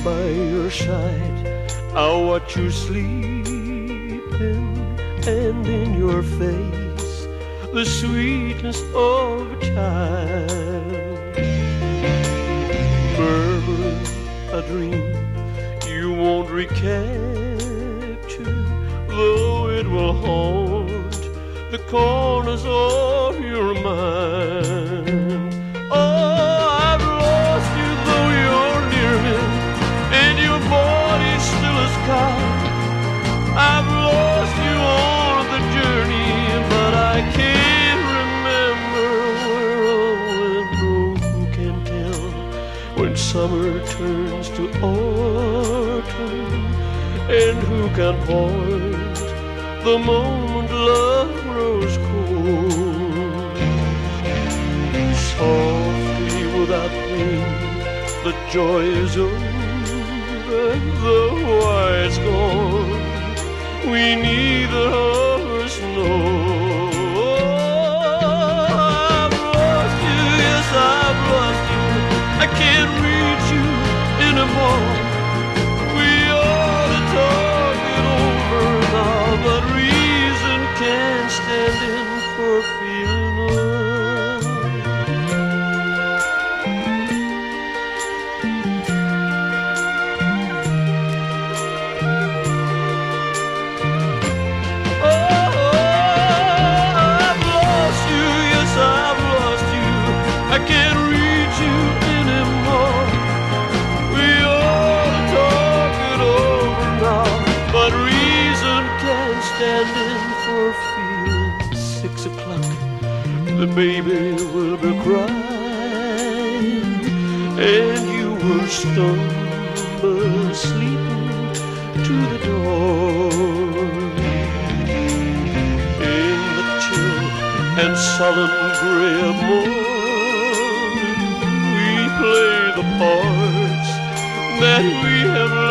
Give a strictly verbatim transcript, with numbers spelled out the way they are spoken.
by your side. I'll watch you sleeping, and in your face the sweetness of a child. Murmur a dream you won't recapture, though it will haunt the corners of your mind. Oh, I've lost you though you're near me, and your body's still as calm. I've lost you on the journey, but I can't remember where I went. No, who can tell when summer turns to autumn, and who can point the moment love grows cold? Softly without pain, the joy is over, the why's gone, we neither of us know. I've lost you, yes I've lost you, I can't reach you anymore. We ought to talk it over now, but reason can't stand in for feeling old. I can't reach you anymore. We ought to talk it over now, but reason can't stand in for feeling. Six o'clock, the baby will be crying, and you will stumble sleeping to the door. In the chill and solemn gray of morning, play the parts that we have